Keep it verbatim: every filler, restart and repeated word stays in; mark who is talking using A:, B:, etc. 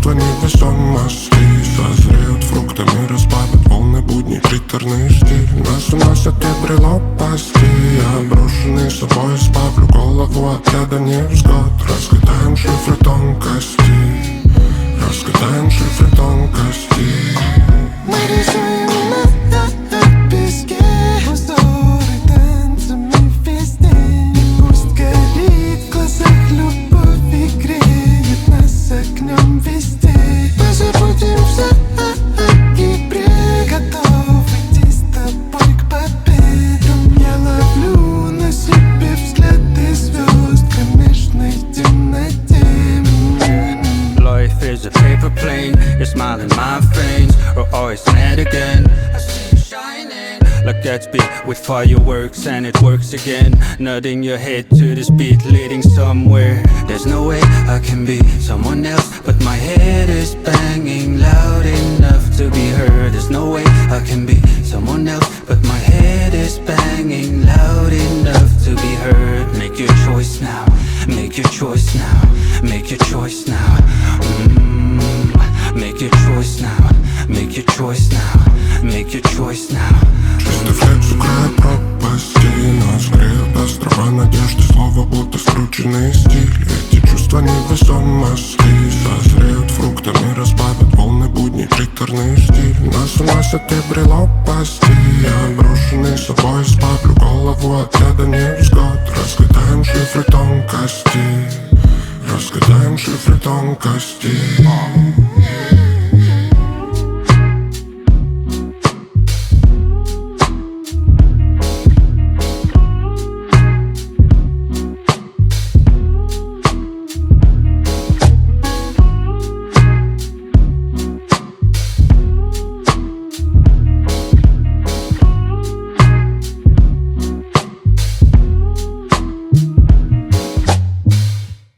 A: чувства невесомости. Созреют фруктами, разбавят волны будней, приторный стиль. Нас уносят дебри лопасти. Я брошенный собой избавлю голову от яда невзгод. Разгадаем шифры тонкостей, разгадаем шифры тонкостей.
B: Мы рисуем на песке узоры танцами везде. И пусть горит в глазах любовь и греет нас огнем везде. Мы забудем всякий бред, готов идти с тобой к победам. Я ловлю на себе взгляды звезд в кромешной темноте.
C: Life is a paper plane, you're smiling my veins. We're always met again. I see you shining like Gatsby with fireworks, and it works again. Nodding your head to this beat leading somewhere. There's no way I can be someone else, but my head is banging loud enough to be heard. There's no way I can be someone else, but my head is banging loud enough to be heard. Make your choice now, make your choice now, make your choice now. Mm, make your choice now, make your choice now, make your choice now.
A: Чистый флекс укроет пропасти. Нас греют острова надежды, слова будто скрученный стиль. Эти чувства невесомости созреют фруктами, разбавят волны будней, приторный стиль. Нас уносят дебри лопасти. Я брошенный собой избавлю голову от яда невзгод. Разгадаем шифры тонкостей, разгадаем шифры тонкостей.